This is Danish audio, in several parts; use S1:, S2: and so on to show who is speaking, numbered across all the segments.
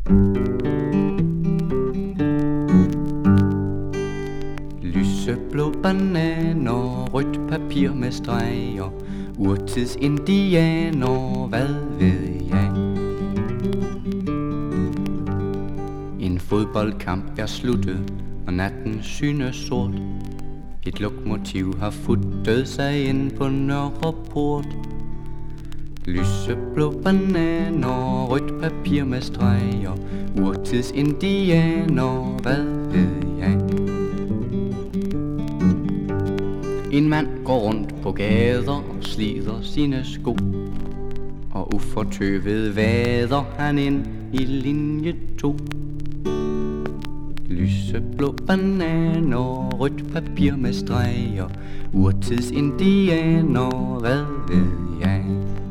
S1: Lyseblå bananer, rødt papir med streger, urtidsindianer, hvad ved jeg. En fodboldkamp er sluttet, og natten synes sort. Et lokomotiv har futtet sig ind på Nørreport. Lyseblå bananer, rødt papir med streger, urtidsindianer, hvad ved jeg. En mand går rundt på gader og slider sine sko, og ufortøvet vader han ind i linje 2. Lyseblå bananer, rødt papir med streger, urtidsindianer, hvad ved jeg.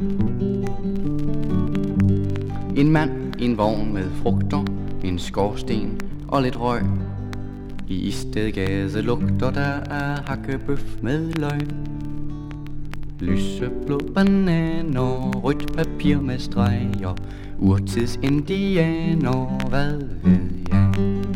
S1: En mand i en vogn med frugter, en skorsten og lidt røg. I Istedgade lugter der af hakkebøf med løg. Lyseblå bananer, rødt papir med streger, urtidsindianer, hvad ved jeg.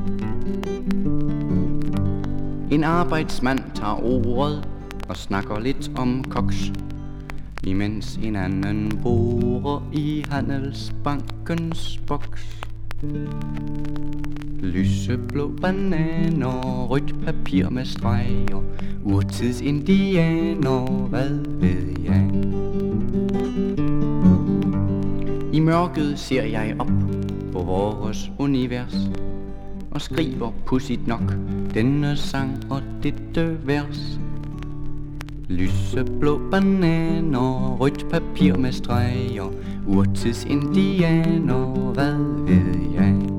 S1: En arbejdsmand tager ordet og snakker lidt om koks, imens en anden borer i Handelsbankens boks. Lyseblå bananer, rødt papir med streger, urtidsindianer, hvad ved jeg. I mørket ser jeg op på vores univers og skriver pudsigt nok denne sang og dette vers. Lyseblå bananer, rødt papir med streger, urtidsindianer, hvad ved jeg.